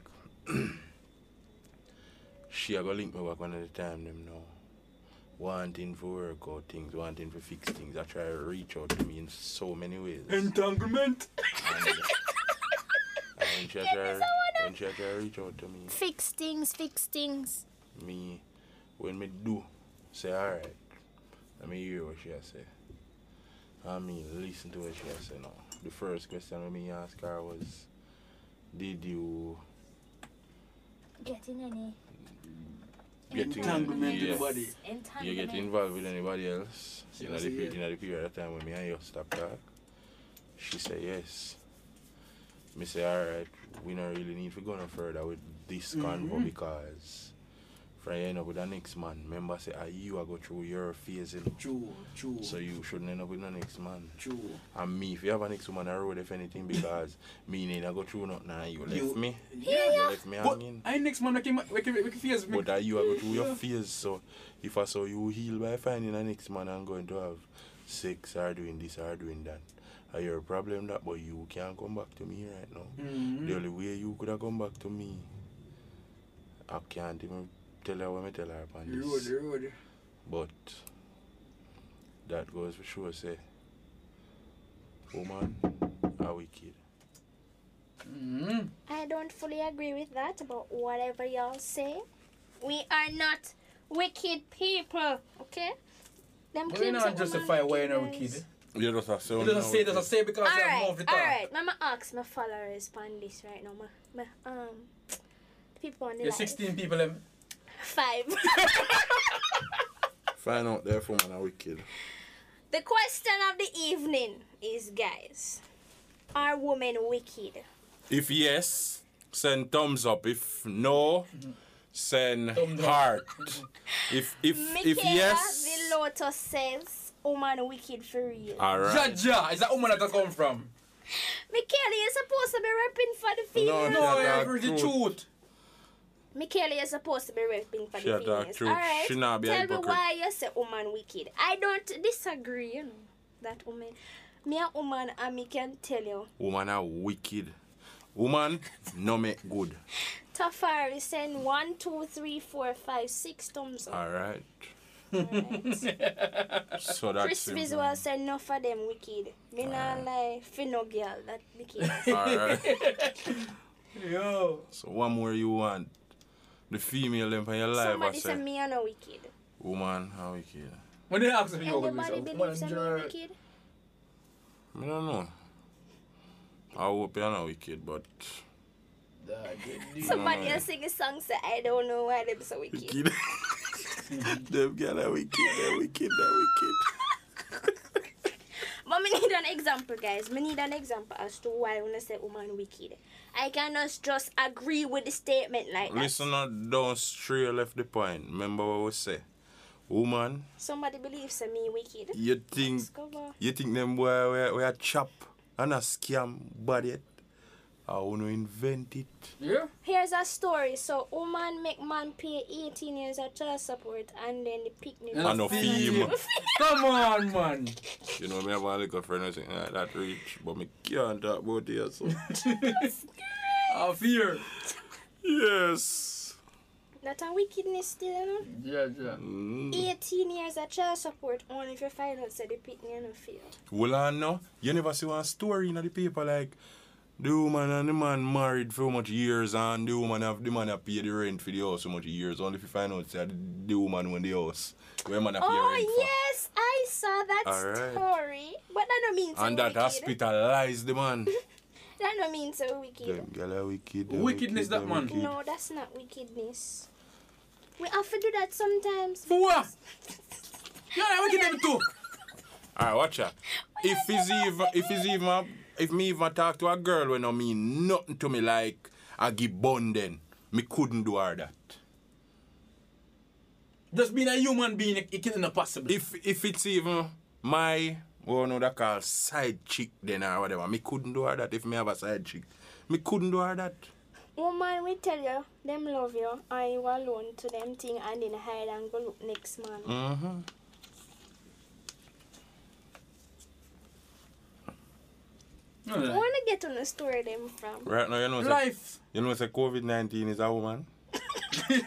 she a go link me back one of the time them now. Wanting to work out things, wanting to fix things. I try to reach out to me in so many ways. Entanglement. And, and when she a try, when she a try to reach out to me, Fix things, fix things. me, when me do, say alright. Let me hear what she a say. I mean, listen to what she a say now. The first question when me ask her was, did you Getting any get in- Entanglement in the yeah, body. entanglement? you get involved with anybody else? She You know, was the, here. pe- you know the period of time when me and you stop talk? She say yes. Me say alright, we don't really need to go no further with this convo Mhm. because from you end up with the next man. Remember say ah, you are go through your phase, you know. True. True. So you shouldn't end up with the next man. True. And me, if you have a next woman on the road, if anything, because me need to go through nothing and you left You- me. Yeah. You left me But hanging. I next man we can we can we can face me. But that you are go through your Yeah. phase, so if I saw you heal by finding a next man and going to have sex or doing this or doing that, I hear a problem that, but you can't come back to me right now. Mhm. The only way you could have come back to me, I can't even tell her what I tell her upon The road, this. the road. But that goes for sure, say, woman are wicked. Mhm. I don't fully agree with that, but whatever y'all say, we are not wicked people, okay? Them But you claims not that justify woman why you're not guys. wicked. You just have It doesn't say, it doesn't say because I'm Alright, off the top. alright. Mama ask my followers on this right now. My, my, um, people on the Yeah, live. sixteen people. Um, Five. Find out that woman are wicked. The question of the evening is, guys, are women wicked? If yes, send thumbs up. If no, send Thumb down. heart. If if if Michaela yes, the Lotus says, woman wicked for real. alright. Jaja, is that woman that I come from? Michaela, you're supposed to be repping for the females. No, No, I that have heard the truth. truth. Michaela, you're supposed to be repping for She the a dark females. truth. Alright, She not be a tell me hypocrite. why you say woman wicked. I don't disagree, you know, that woman. Me a woman and me can tell you. Woman are wicked. Woman no make good. Tafari send one, two, three, four, five, six thumbs up. Alright. Alright. So that's Chris simple. Visual said enough for them wicked. Me not lie, for no girl that wicked. Alright. Yo. So one more you want. The female them on your life I Somebody said say. me are no wicked. Woman how wicked. When they ask me, you go Anybody believes I'm not wicked? I don't know. I hope you're not wicked, but Somebody no. else sing a song say I don't know why them so wicked. wicked. Them girl are wicked, they're wicked, they're wicked. But me need an example, guys. Me need an example as to why when I say woman wicked. I cannot just agree with the statement like that. Listen, not don't stray left the point. Remember what we say. Woman, Somebody believes in me wicked. you think Discover. you think them boy we, we a chop and a scam bad yet? I wanna invent it. Yeah? Here's a story. So, woman make man pay eighteen years of child support and then the picnic. And And a fee. Come on, man. You know, me have a little friend who say, ah, that rich, but me can't talk about it. So. I fear. Yes. That a wickedness still, you know? Yeah, yeah. Mm. eighteen years of child support only if you find out say the picnic no feel. Well, I know. You never see one story in the paper like the woman and the man married for how much years and the woman have the man have paid the rent for the house so much years. Only if you find out say the, the woman won the house. Where man have paid Oh, rent for. yes, I saw that Alright. story. But that don't mean so And that wicked. hospitalized the man. That don't mean so wicked. Them girl are wicked. them Wickedness wicked, that them man. wicked. No, that's not wickedness. We have to do that sometimes. For what? Yeah, we can them too. Alright, watch out. If it's even, if it's even, a- if me even talk to a girl when I mean nothing to me like I give bun then, me couldn't do her that. Just being a human being, it, it isn't possible. If if it's even my Oh no, that called side chick then or whatever. Me couldn't do her that if me have a side chick. Me couldn't do her that. Woman, we tell you, them love you, and you alone to them thing and then hide and go look next man. Mm-hmm. I want to get on the story them from. Right now, you know, say, Life. you know, say COVID nineteen is a woman. Hear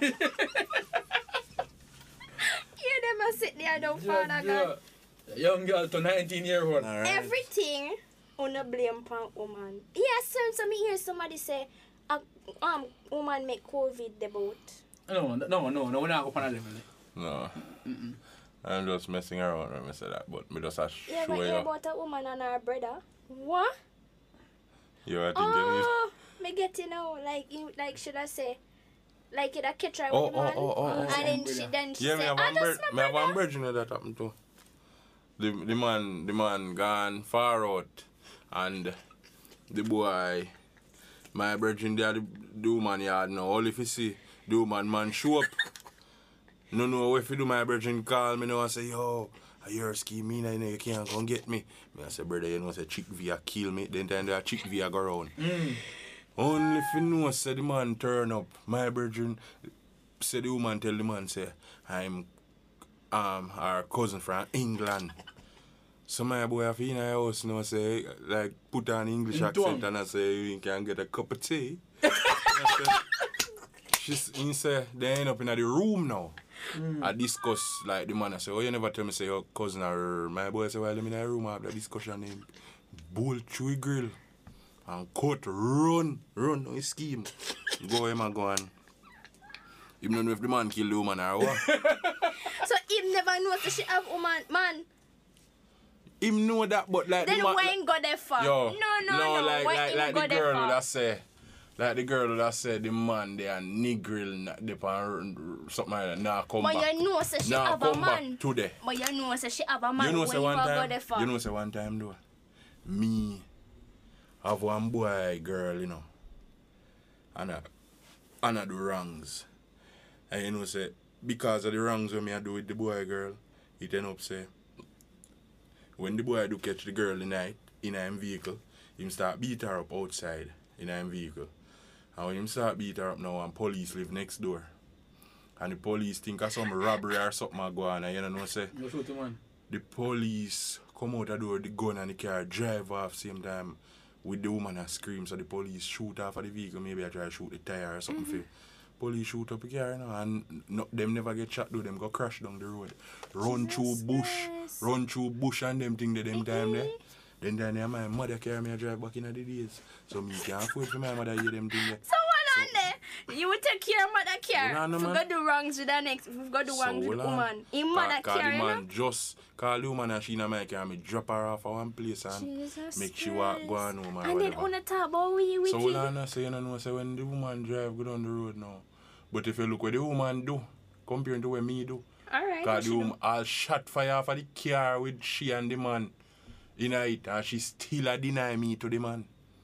them a sit there, don't father God. Young girl to nineteen year old. All right. Everything on a blame upon woman. Yes, sir, so me hear somebody say, a um, woman make COVID the boat. No, no, no, no, we're not going to level. No. Mm-mm. I'm just messing around when I say that, but me just a show Yeah, but you. hear about a woman and her brother. What? You are thinking Oh, me get you know, like, you, like should I say, like it a catch her Oh, with the oh, man, oh, oh, oh. and then she then she Yeah, me say, have I one bird, just me my have one brother. bird, you know that happened too. The, the man, the man gone far out, and the boy, my virgin there, the, the woman yard now, all if you see, the woman man show up. No, no, if you do my virgin call me now and say, yo, you're ski me now, you know, you can't come get me. Me I say, brother, you know, say chick via kill me, then time there chick via go round. Mm. Only if you know, say the man turn up, my virgin, say the woman tell the man, say, I'm um our cousin from England. So my boy have in our house now say like put on English In accent tongue. and I say you can get a cup of tea. She's he say they end up in the room now. Mm. I discuss like the man I say, oh you never tell me say your cousin or my boy say well I'm in the room I have the discussion name. Bull chewy grill and cut run run on his scheme. Go him and go on. Even don't know if the man kill the woman or what. So him never know that she have woman man. Him know that, but like Then the man, why ain't go there for? yo, no, no, no. like why like him like go the there girl for? that say, like the girl that say the man they are niggeril they pan something like that. Nah, come But back. you know say she nah, have a come man. back today. But you know say she have a man. You know when say you one go time. there for? You know say one time though. Me have one boy girl, you know, and I and I do wrongs, and you know say because of the wrongs when me I do with the boy girl, it end up say. When the boy do catch the girl in night in a vehicle, him start beat her up outside in a vehicle. And when him start beat her up now and police live next door. And the police think of some robbery or something a go on and you know what say? You shoot him, man. The police come out the door, the gun and the car drive off same time with the woman and scream so the police shoot off of the vehicle, maybe I try to shoot the tire or something mm-hmm. for police shoot up the car, you know, and no, them never get shot though, them go crash down the road. Run Jesus through bush, Christ. run through bush and them thing that them time there. Then then there, my mother carry me a drive back in the days. So me can't afford for my mother hear them thing there. So what on there? You will take care of mother care. Hold on, If we man. go do wrongs with the next, if we go do So, wrongs with the hold on. woman. In Ca- mother call care, the you man know? just call the woman and she in my car and me drop her off at one place and Jesus make she walk go on home or And then whatever. on the top about we wicked. So hold on, I say you know say when the woman drive go down the road now. But if you look what the woman do, comparing to what me do, Alright. cause the woman all shot fire off of the car with she and the man in it and she still a deny me to the man.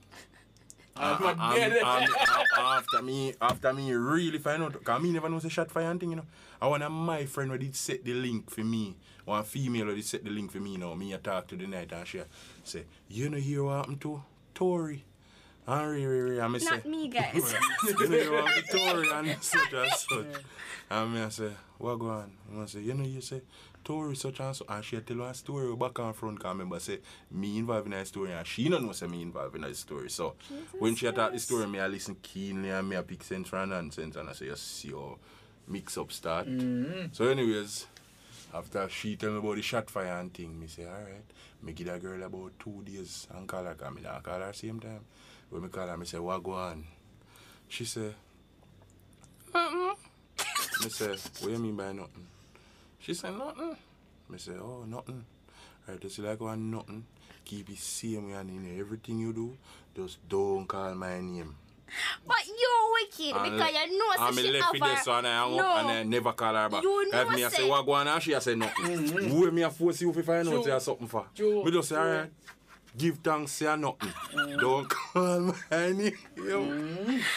I'm Uh, not dead. um, um, after me, after me really find out, cause me never know say shot fire and thing, you know. I want my friend who did set the link for me, one female who did set the link for me now. Me I talk to the night and she say, you know hear what happened to Tory? And re, re, re, and me say, Not me, guys. you know you want the Tory and such and such. And me I say, what go on? And I say, you know you say, Tory such and such. And she tell her a story back and front. Cause I remember say, me involved in a story and she don't know say me involved in a story. So Jesus when she talk the Christ. story, me I listen keenly and me I pick sense from nonsense. And I say, you see how mix up start. Mm-hmm. So anyways, after she tell me about the shot fire and thing, me say, alright, me give that girl about two days and call her, cause me not call her same time. When me call her, me say, what go on? She say, nothing. Me say, what you mean by nothing? She say, nothing. Me say, oh, nothing. Right, you see like one nothing. Keep it same way and in everything you do, just don't call my name. But you're wicked And because you know and so me she left have it there her. so and I hung No. up and I never call her back. You know If me I say say- what go on and she I say nothing. Who me a force you if I know True. say something for? True. Me just say True. alright. Give thanks say nothing. Don't call my name.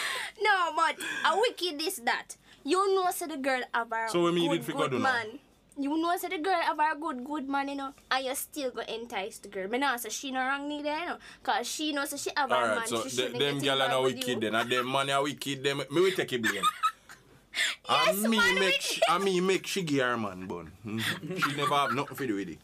No, but a wicked is that. You know so the girl have her So when me good, did figure good do now? man. You know, say the girl have a good, good man, you know, and you still go entice the girl. Me not say she no wrong neither, you know, cause she knows that she have a man. Alright, so she the, shouldn't them get gyal are involved now with wicked you. then, and them man are wicked, them, me will take it blame. Yes, and me man, make, wicked. sh- and me make she give her man bun. Mhm. She never have nothing to do with it.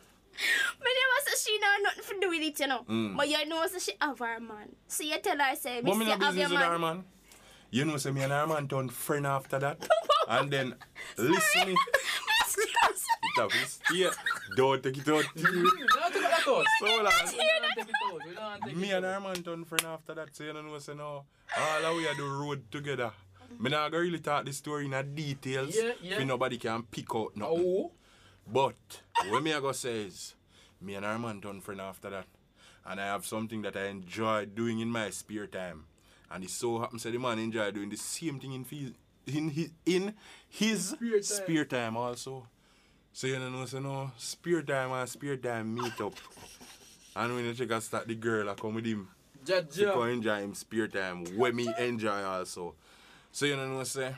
Me never say she know nothing to do with it, you know. Mm. But you know say she have her man. So you tell her, say, But me Miss, no you have your business with her man. man. You know, say me and her man turn friend after that. And then, listen me. Excuse It have this. Yeah, don't take it out. We don't take that out. So long. We don't take it out. We don't take Me it and out. her man turn friend after that. So you know, say no. All of we are do road together. Me not gonna really talk the story in a details. Yeah, yeah. So nobody can pick out nothing. Oh. But what me I go say is, me and her man turn friend after that. And I have something that I enjoy doing in my spare time. And it so happens that the man enjoy doing the same thing in his in his, in his Spare time. spare time also. So you know, so no spare time and spare time meet up. And when you check out start the girl I come with him. To go Jaja. enjoy him spare time where me enjoy also. So you know say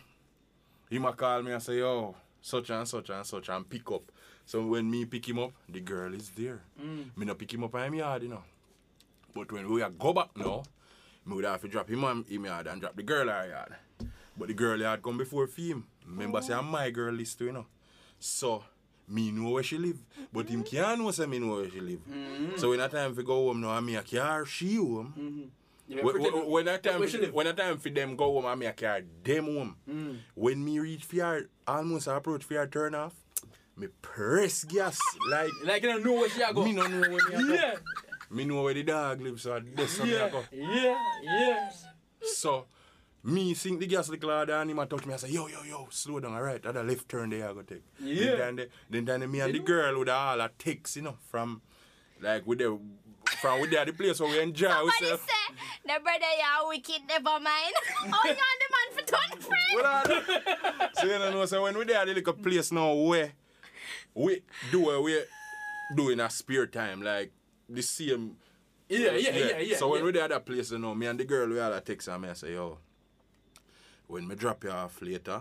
he might call me and say, yo, such and such and such and pick up. So when me pick him up, the girl is there. Mm. Me no pick him up in my yard, you know. But when we are go back now, me would have to drop him on him yard and drop the girl her yard. But the girl yard come before him. Remember say I'm my girl list too, you know. So me know where she live. But him can't know say me know where she live. Mm-hmm. So when that time for go home now, I me a car she home. Mm-hmm. Yeah, When, pretend- when, when that time where she for, live? when that time for them go home, I me a car them home. Mm. When me reach fear, almost approach fear turn off, me press gas like Like you don't know where she a go. me no know where me a go. Yeah. Me know where the dog lives, so that's how me a Yeah. go. Yeah. Yeah. So me sink the gas little harder and him a touch me. I say yo yo yo slow down, alright. That a left turn there I go take. Yeah. Then then, then, then me and the girl with all a text, you know, from like with the from with the, the place where we enjoy Somebody ourselves. say, the brother you wicked, never mind. Oh, you and the man for turn friend. Well, I- so you know, so when we there at the little place now where we do what we do in a spare time, like the same. Yeah, yeah, yeah, yeah. So when yeah. we there at that place, you know, me and the girl we all a text and me I say, yo, when me drop you off later,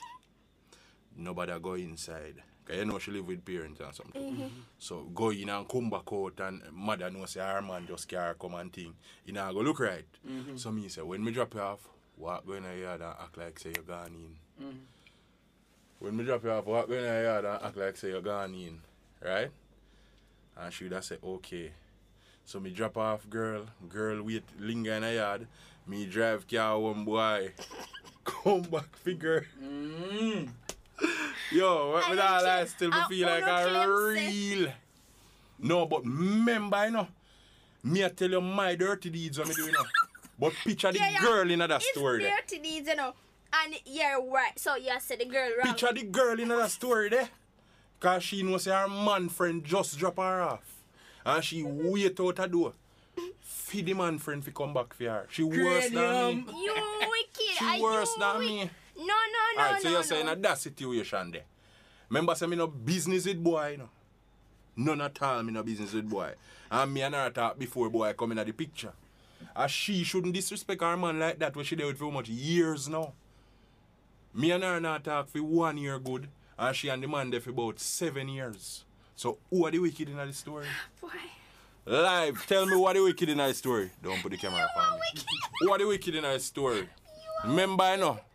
nobody go inside. Cause you know she live with parents and something. Mm-hmm. So go in and come back out and mother know say her man just care come and thing. You know, go look right. Mm-hmm. So me say, when me drop you off, walk go in the yard and act like say you gone in. Mm-hmm. When me drop you off, walk go in the yard and act like say you gone in. Right? And she would have say, okay. So me drop off girl, girl wait, linger in the yard. Me drive car home boy. Come back figure. Mm. Yo, what I with don't all that care. still me I feel like wanna a claim say- real. No, but remember, you know, me I tell you my dirty deeds what me do, you know. But picture the Yeah, yeah. girl in that It's story there. dirty deeds, you know. And you're right. So you said the girl wrong. Picture the girl in that story there. Cause she knows say her man friend just drop her off. And she wait out a door. Feed the man friend fi come back for her. She worse than me. Cranium. You wicked. She Are worse you than wick- me. No, no, no, Alright, so no, you're no. saying at that situation there. Remember say me no business with boy, you know. None at all me no business with boy. And me and her talk before boy come in at the picture. And she shouldn't disrespect her man like that when she did it for how much years now. Me and her not talk for one year good. And she and the man there for about seven years. So who are the wicked in the story? Boy. Live, tell me what the wicked in the story. Don't put the camera on me. Wicked. Who are the wicked in the story? Remember, you know,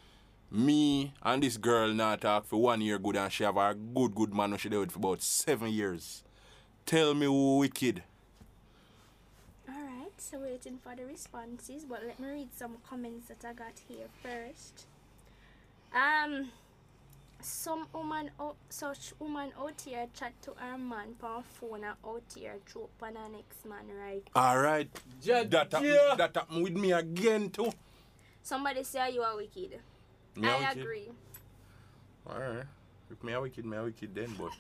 me and this girl not talk for one year good and she have a good, good man when she did it for about seven years. Tell me who wicked. Alright, so waiting for the responses, but let me read some comments that I got here first. Um, some woman, out, such woman out here chat to her man on phone and out here through upon her next man, right? Alright. Ja- That happen, yeah. that happen with me again too. Somebody say you are wicked. Me a I wicked? agree. Alright. If me a wicked, me a wicked then, but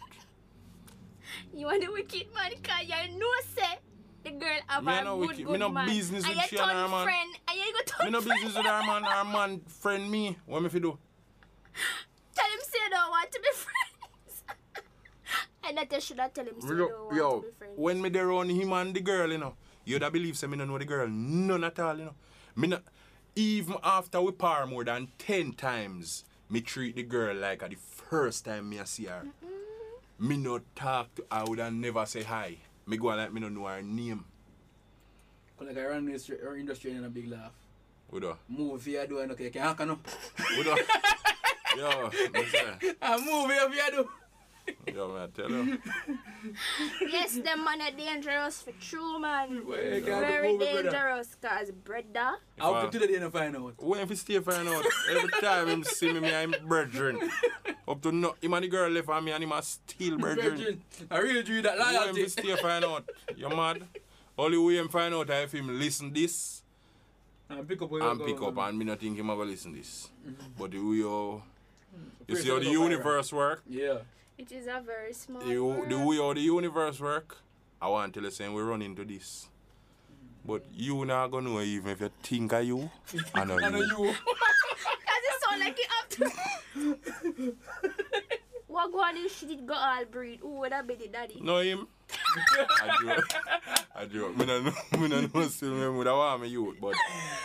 You are the wicked man because you know say the girl have Me a no good, wicked- good me no man. business and with you she and her turn man. friend. And you go turn me no friend. business with her man, her man friend me. What me fi do? Tell him say you don't want to be friends. And that you should have tell him say Me you do- don't want Yo, to be friends. when me there on him and the girl, you know, you'd have believe say me no know the girl, none at all, you know. Me no, even after we par more than ten times, me treat the girl like at the first time me I see her. Mm-mm. Me not talk to her, would have never say hi. Me go like me don't know her name. Like I run this or industry and a big laugh. Would have? Move here do I no can hack no. Would have? Yo, listen. I move here do. Yo, man, tell you. Yes, them man are dangerous for true, man. Well, you can't Very move it, brother. dangerous, cause brother. How I- to today they find out. When if he stay find out, every time him see me, me I'm brethren. Up to no, him and the girl left on me and him a still brethren. Virgin. I really do that When loyalty. him stay find out, you mad? Only way him find out if him listen this And pick up where and you pick go, up man. and me not think him ever listen this. But the way you, you First see how of the all, go viral. universe work, Yeah. It is a very small the, world. the way how the universe work, I want to tell you saying we run into this. But you not gonna know even if you think of you, I know I know you. you. Cause it sound like it up to what go on this shit it got all breed. Who would that be the daddy? Know him? I joke. I joke. Me no know, me no know still me would have want me youth, but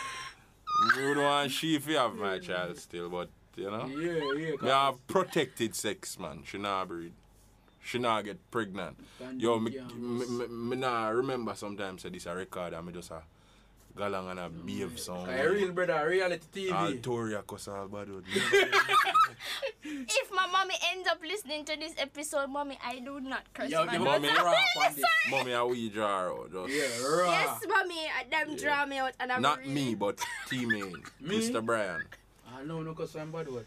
me would want she if you have my child still, but you know. Yeah, yeah. Me have protected sex, man. She not breed. She not get pregnant. Can Yo, do me, yams. me, me, me nah remember sometimes say this a record and me just a go along and a behave some. A real brother, reality T All V. Toria cuss all bad out. If my mommy ends up listening to this episode, mommy, I do not curse Yo, my give Mommy. me raw on this. Mommy, how we draw her out, just. Yeah, raw. Yes, mommy, uh, them Yeah. draw me out and I'm Not really... me, but T-Main, Me? Mister Brian. I know, no, because I'm bad word.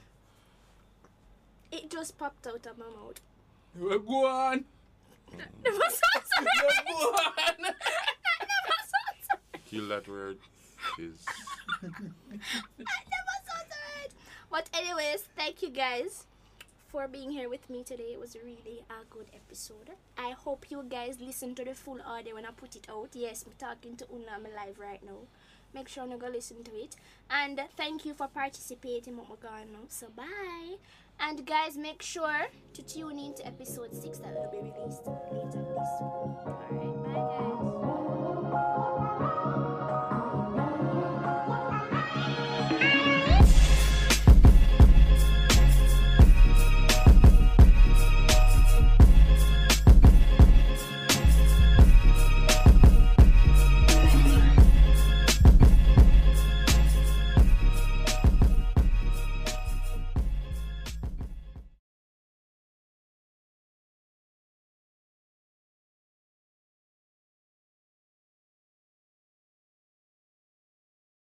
It just popped out of my mouth. Well, go on. Never saw something. Well, go on. Never saw something. Kill that word. Is I never saw that. But anyways, thank you guys for being here with me today. It was really a good episode. I hope you guys listen to the full audio when I put it out. Yes, I'm talking to Una, I'm live right now. Make sure you go listen to it. And thank you for participating, what we're going on. So bye. And guys, make sure to tune in to episode six that will be released later this week. Alright, bye guys.